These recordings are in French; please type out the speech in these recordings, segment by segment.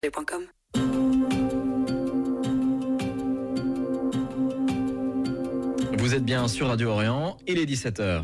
francebleu.com. Vous êtes bien sur Radio Orient, il est 17h.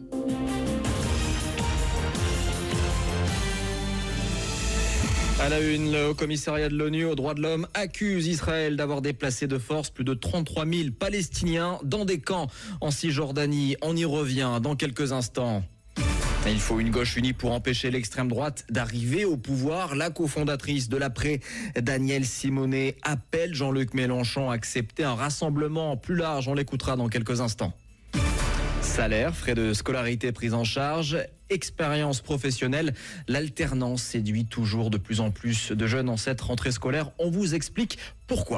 À la une, le Haut-Commissariat de l'ONU aux droits de l'homme accuse Israël d'avoir déplacé de force plus de 33 000 Palestiniens dans des camps en Cisjordanie. On y revient dans quelques instants. Il faut une gauche unie pour empêcher l'extrême droite d'arriver au pouvoir. La cofondatrice de l'après, Danielle Simonet, appelle Jean-Luc Mélenchon à accepter un rassemblement plus large. On l'écoutera dans quelques instants. Salaire, frais de scolarité pris en charge, expérience professionnelle, l'alternance séduit toujours de plus en plus de jeunes en cette rentrée scolaire. On vous explique pourquoi.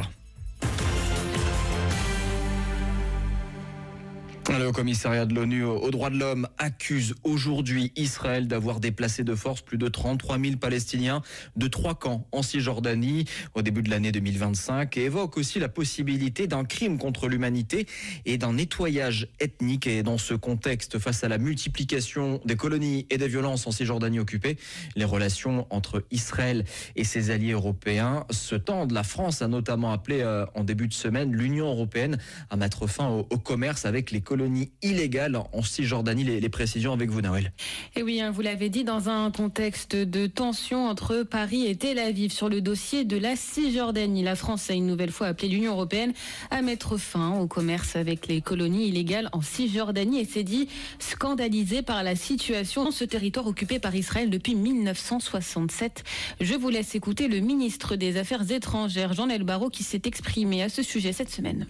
Le Haut-Commissariat de l'ONU aux droits de l'homme accuse aujourd'hui Israël d'avoir déplacé de force plus de 33 000 Palestiniens de 3 camps en Cisjordanie au début de l'année 2025 et évoque aussi la possibilité d'un crime contre l'humanité et d'un nettoyage ethnique. Et dans ce contexte, face à la multiplication des colonies et des violences en Cisjordanie occupée, les relations entre Israël et ses alliés européens se tendent. La France a notamment appelé en début de semaine l'Union européenne à mettre fin au commerce avec les colonies illégales en Cisjordanie. Les précisions avec vous, Nawel. Et oui, vous l'avez dit, dans un contexte de tension entre Paris et Tel Aviv sur le dossier de la Cisjordanie, la France a une nouvelle fois appelé l'Union européenne à mettre fin au commerce avec les colonies illégales en Cisjordanie et s'est dit scandalisée par la situation dans ce territoire occupé par Israël depuis 1967. Je vous laisse écouter le ministre des Affaires étrangères, Jean-Noël Barrot, qui s'est exprimé à ce sujet cette semaine.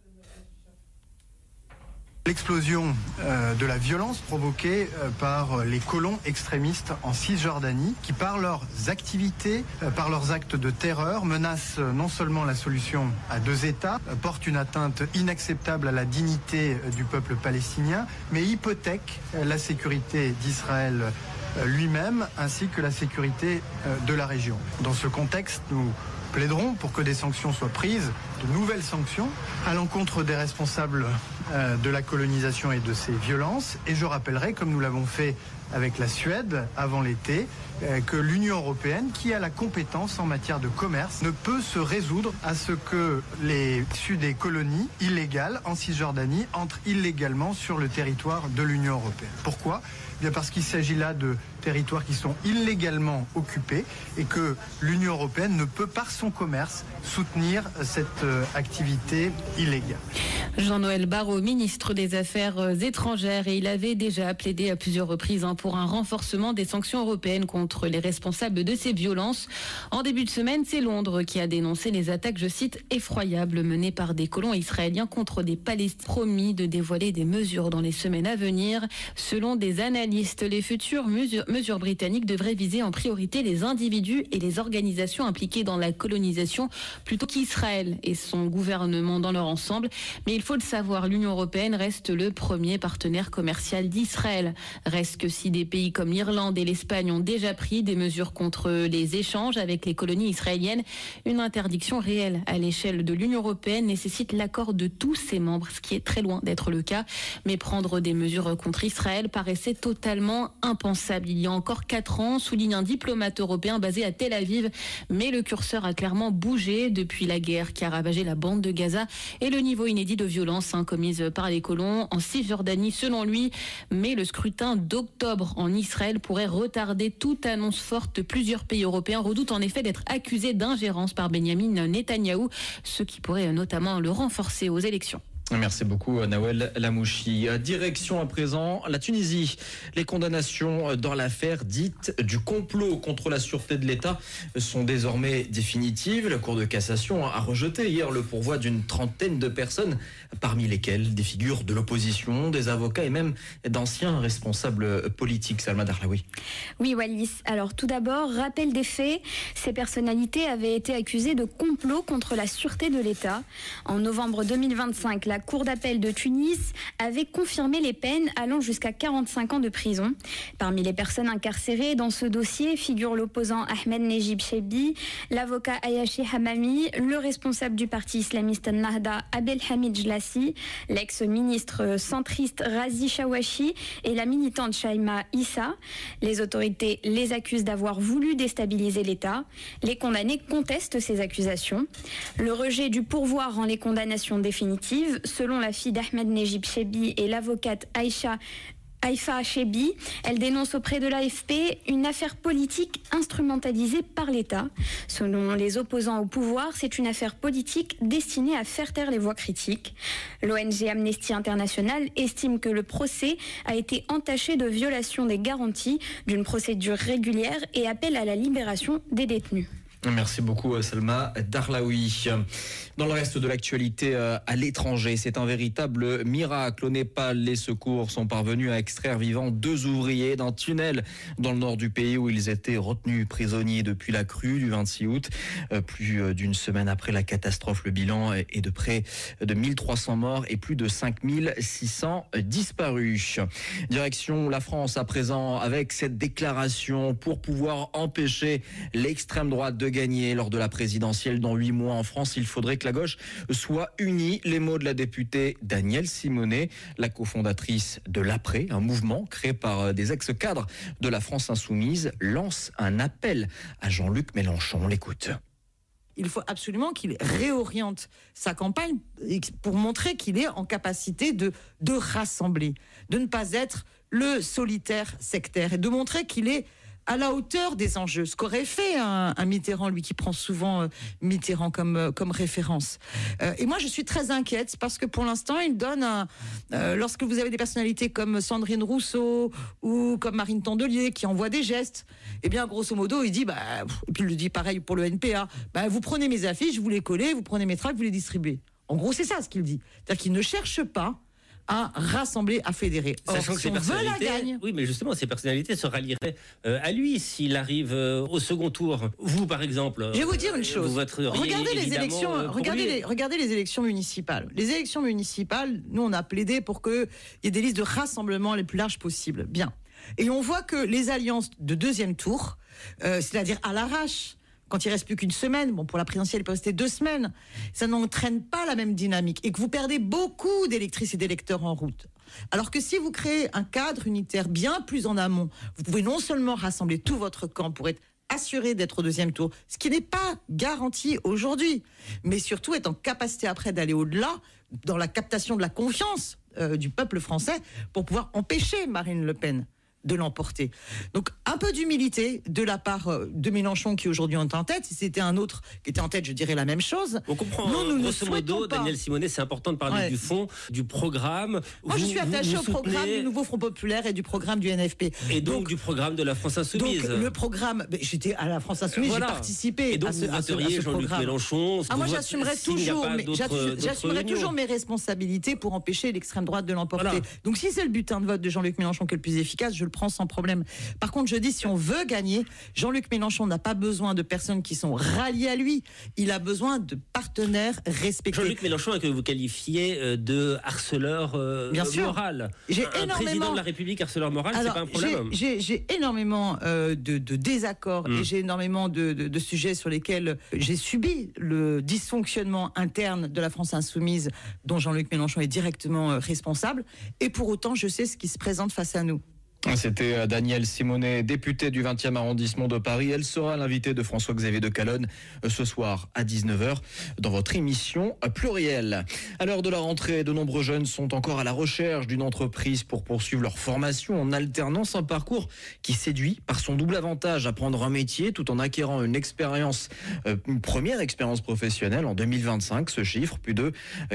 L'explosion de la violence provoquée par les colons extrémistes en Cisjordanie qui, par leurs activités, par leurs actes de terreur, menacent non seulement la solution à 2 États, portent une atteinte inacceptable à la dignité du peuple palestinien, mais hypothèquent la sécurité d'Israël lui-même ainsi que la sécurité de la région. Dans ce contexte, nous plaiderons pour que des sanctions soient prises, de nouvelles sanctions, à l'encontre des responsables de la colonisation et de ces violences. Et je rappellerai, comme nous l'avons fait avec la Suède avant l'été, que l'Union européenne, qui a la compétence en matière de commerce, ne peut se résoudre à ce que les issus des colonies illégales en Cisjordanie entrent illégalement sur le territoire de l'Union européenne. Pourquoi ? Bien parce qu'il s'agit là de territoires qui sont illégalement occupés et que l'Union européenne ne peut, par son commerce, soutenir cette activité illégale. Jean-Noël Barrot, ministre des Affaires étrangères, et il avait déjà plaidé à plusieurs reprises pour un renforcement des sanctions européennes contre les responsables de ces violences. En début de semaine, c'est Londres qui a dénoncé les attaques, je cite, effroyables menées par des colons israéliens contre des Palestiniens, promis de dévoiler des mesures dans les semaines à venir. Selon des analystes, les futures mesures britanniques devraient viser en priorité les individus et les organisations impliquées dans la colonisation plutôt qu'Israël et son gouvernement dans leur ensemble. Mais il faut le savoir, l'Union européenne reste le premier partenaire commercial d'Israël. Reste que si des pays comme l'Irlande et l'Espagne ont déjà pris des mesures contre les échanges avec les colonies israéliennes, une interdiction réelle à l'échelle de l'Union européenne nécessite l'accord de tous ses membres, ce qui est très loin d'être le cas. Mais prendre des mesures contre Israël paraissait totalement impensable il y a encore 4 ans, souligne un diplomate européen basé à Tel Aviv. Mais le curseur a clairement bougé depuis la guerre qui a ravagé la bande de Gaza et le niveau inédit de violence commise par les colons en Cisjordanie, selon lui. Mais le scrutin d'octobre en Israël pourrait retarder toute annonce forte. Plusieurs pays européens redoutent en effet d'être accusés d'ingérence par Benyamin Netanyahou, ce qui pourrait notamment le renforcer aux élections. Merci beaucoup, Nawel Lamouchi. Direction à présent la Tunisie. Les condamnations dans l'affaire dite du complot contre la sûreté de l'État sont désormais définitives. La Cour de cassation a rejeté hier le pourvoi d'une trentaine de personnes, parmi lesquelles des figures de l'opposition, des avocats et même d'anciens responsables politiques. Salma Darlaoui. Oui, Wallis. Alors tout d'abord, rappel des faits. Ces personnalités avaient été accusées de complot contre la sûreté de l'État. En novembre 2025, la la Cour d'appel de Tunis avait confirmé les peines allant jusqu'à 45 ans de prison. Parmi les personnes incarcérées dans ce dossier figurent l'opposant Ahmed Nejib Chebbi, l'avocat Ayashi Hamami, le responsable du parti islamiste Nahda Abdelhamid Jlassi, l'ex-ministre centriste Razi Chawachi et la militante Shaima Issa. Les autorités les accusent d'avoir voulu déstabiliser l'État. Les condamnés contestent ces accusations. Le rejet du pourvoi rend les condamnations définitives. Selon la fille d'Ahmed Nejib Chebbi et l'avocate Haifa Chebbi, elle dénonce auprès de l'AFP une affaire politique instrumentalisée par l'État. Selon les opposants au pouvoir, c'est une affaire politique destinée à faire taire les voix critiques. L'ONG Amnesty International estime que le procès a été entaché de violation des garanties d'une procédure régulière et appelle à la libération des détenus. Merci beaucoup Salma Darlaoui. Dans le reste de l'actualité à l'étranger, c'est un véritable miracle. Au Népal, les secours sont parvenus à extraire vivants 2 ouvriers d'un tunnel dans le nord du pays où ils étaient retenus prisonniers depuis la crue du 26 août. Plus d'une semaine après la catastrophe, le bilan est de près de 1300 morts et plus de 5600 disparus. Direction la France à présent avec cette déclaration pour pouvoir empêcher l'extrême droite de gagner lors de la présidentielle dans 8 mois en France. Il faudrait que la gauche soit unie. Les mots de la députée Danielle Simonet, la cofondatrice de l'Après, un mouvement créé par des ex-cadres de la France Insoumise, lance un appel à Jean-Luc Mélenchon. On l'écoute. Il faut absolument qu'il réoriente sa campagne pour montrer qu'il est en capacité de rassembler, de ne pas être le solitaire sectaire et de montrer qu'il est à la hauteur des enjeux. Ce qu'aurait fait un Mitterrand, lui qui prend souvent Mitterrand comme référence. Et moi, je suis très inquiète parce que pour l'instant, il donne lorsque vous avez des personnalités comme Sandrine Rousseau ou comme Marine Tondelier qui envoient des gestes, eh bien, grosso modo, il dit, et puis il le dit pareil pour le NPA, vous prenez mes affiches, vous les collez, vous prenez mes tracts, vous les distribuez. En gros, c'est ça ce qu'il dit. C'est-à-dire qu'il ne cherche pas à rassembler, à fédérer. Sachant que si on veut la gagne... Oui, mais justement, ces personnalités se rallieraient à lui s'il arrive au second tour. Vous, par exemple... Je vais vous dire une chose. Regardez les élections, regardez les élections municipales. Les élections municipales, nous, on a plaidé pour qu'il y ait des listes de rassemblement les plus larges possibles. Bien. Et on voit que les alliances de deuxième tour, c'est-à-dire à l'arrache, quand il reste plus qu'une semaine, pour la présidentielle, il peut rester 2 semaines, ça n'entraîne pas la même dynamique et que vous perdez beaucoup d'électrices et d'électeurs en route. Alors que si vous créez un cadre unitaire bien plus en amont, vous pouvez non seulement rassembler tout votre camp pour être assuré d'être au 2e tour, ce qui n'est pas garanti aujourd'hui, mais surtout être en capacité après d'aller au-delà dans la captation de la confiance du peuple français pour pouvoir empêcher Marine Le Pen de l'emporter. Donc un peu d'humilité de la part de Mélenchon qui aujourd'hui est en tête. Si c'était un autre qui était en tête, je dirais la même chose. On comprend. Nous grosso modo, Danielle Simonet, c'est important de parler du fond, du programme. Moi, je suis attaché au programme du Nouveau Front Populaire et du programme du NFP. Et donc du programme de la France Insoumise. Donc le programme, j'étais à la France Insoumise, j'ai participé à ce Jean-Luc Mélenchon. Moi, j'assumerai toujours mes responsabilités pour empêcher l'extrême droite de l'emporter. Voilà. Donc si c'est le butin de vote de Jean-Luc Mélenchon qui est le plus efficace, je le prend sans problème. Par contre, je dis, si on veut gagner, Jean-Luc Mélenchon n'a pas besoin de personnes qui sont ralliées à lui. Il a besoin de partenaires respectés. Jean-Luc Mélenchon, que vous qualifiez de harceleur moral. J'ai président de la République harceleur moral, c'est pas un problème. J'ai énormément de désaccords et j'ai énormément de sujets sur lesquels j'ai subi le dysfonctionnement interne de la France Insoumise, dont Jean-Luc Mélenchon est directement responsable. Et pour autant, je sais ce qui se présente face à nous. C'était Danielle Simonet, députée du 20e arrondissement de Paris. Elle sera l'invitée de François-Xavier de Calonne ce soir à 19h dans votre émission Pluriel. À l'heure de la rentrée, de nombreux jeunes sont encore à la recherche d'une entreprise pour poursuivre leur formation en alternance, un parcours qui séduit par son double avantage, apprendre un métier tout en acquérant une première expérience professionnelle en 2025. Ce chiffre, plus de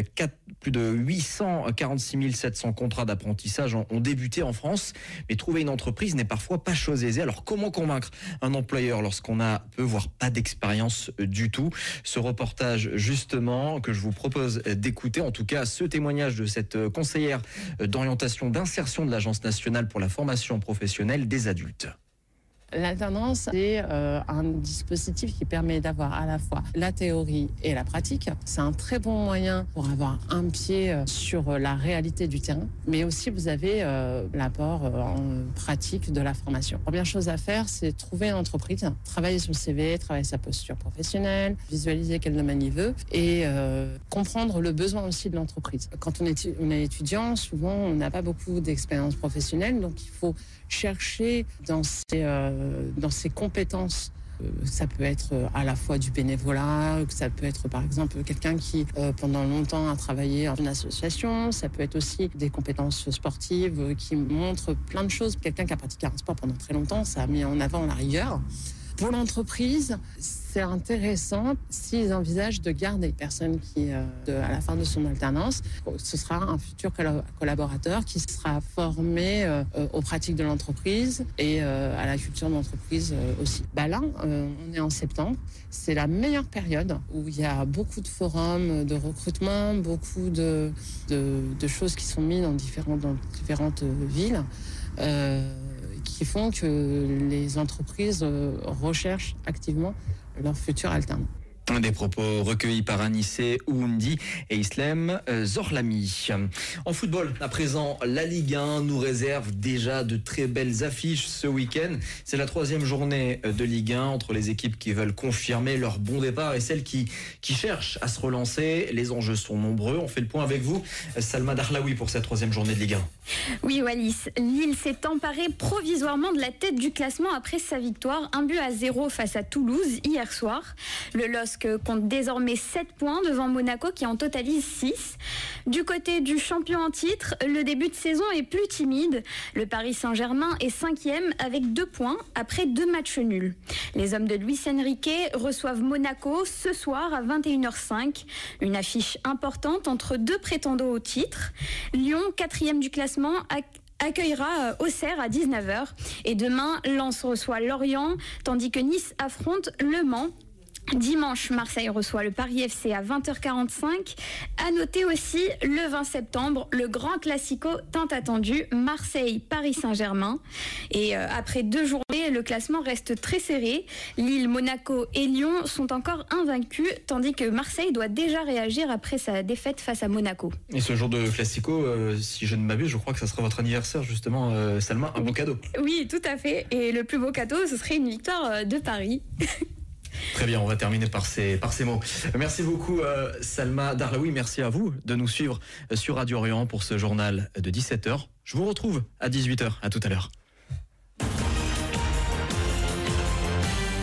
846 700 contrats d'apprentissage ont débuté en France. Mais trouver une entreprise n'est parfois pas chose aisée. Alors comment convaincre un employeur lorsqu'on a peu voire pas d'expérience du tout? Ce reportage justement que je vous propose d'écouter, en tout cas ce témoignage de cette conseillère d'orientation d'insertion de l'Agence nationale pour la formation professionnelle des adultes. L'alternance, c'est un dispositif qui permet d'avoir à la fois la théorie et la pratique. C'est un très bon moyen pour avoir un pied sur la réalité du terrain, mais aussi vous avez l'apport en pratique de la formation. La première chose à faire, c'est trouver une entreprise, travailler son CV, travailler sa posture professionnelle, visualiser quel domaine il veut et comprendre le besoin aussi de l'entreprise. Quand on est étudiant, souvent on n'a pas beaucoup d'expérience professionnelle, donc il faut chercher dans ses compétences. Ça peut être à la fois du bénévolat, ça peut être par exemple quelqu'un qui pendant longtemps a travaillé en une association, ça peut être aussi des compétences sportives qui montrent plein de choses. Quelqu'un qui a pratiqué un sport pendant très longtemps, ça a mis en avant la rigueur. Pour l'entreprise, c'est intéressant s'ils envisagent de garder une personne qui, à la fin de son alternance, ce sera un futur collaborateur qui sera formé aux pratiques de l'entreprise et à la culture de l'entreprise aussi. Là, on est en septembre. C'est la meilleure période où il y a beaucoup de forums de recrutement, beaucoup de choses qui sont mises dans différentes villes. Qui font que les entreprises recherchent activement leur futur alternant. Des propos recueillis par Anissé Oundi et Islem Zorlami. En football, à présent, la Ligue 1 nous réserve déjà de très belles affiches ce week-end. C'est la 3e journée de Ligue 1 entre les équipes qui veulent confirmer leur bon départ et celles qui cherchent à se relancer. Les enjeux sont nombreux. On fait le point avec vous, Salma Darlaoui, pour cette 3e journée de Ligue 1. Oui, Wallis. Lille s'est emparé provisoirement de la tête du classement après sa victoire 1-0 face à Toulouse hier soir. Le LOSC compte désormais 7 points devant Monaco qui en totalise 6. Du côté du champion en titre, le début de saison est plus timide. Le Paris Saint-Germain est 5e avec 2 points après 2 matchs nuls. Les hommes de Luis Enrique reçoivent Monaco ce soir à 21h05. Une affiche importante entre 2 prétendants au titre. Lyon, 4e du classement, accueillera Auxerre à 19h. Et demain, Lens reçoit Lorient, tandis que Nice affronte Le Mans. Dimanche, Marseille reçoit le Paris FC à 20h45. À noter aussi, le 20 septembre, le grand classico tant attendu, Marseille-Paris Saint-Germain. Et après 2 journées, le classement reste très serré. Lille, Monaco et Lyon sont encore invaincus, tandis que Marseille doit déjà réagir après sa défaite face à Monaco. Et ce jour de classico, si je ne m'abuse, je crois que ça sera votre anniversaire justement, Salma, un bon cadeau. Oui, tout à fait. Et le plus beau cadeau, ce serait une victoire de Paris. Très bien, on va terminer par ces mots. Merci beaucoup Salma Darlaoui, merci à vous de nous suivre sur Radio Orient pour ce journal de 17h. Je vous retrouve à 18h, à tout à l'heure.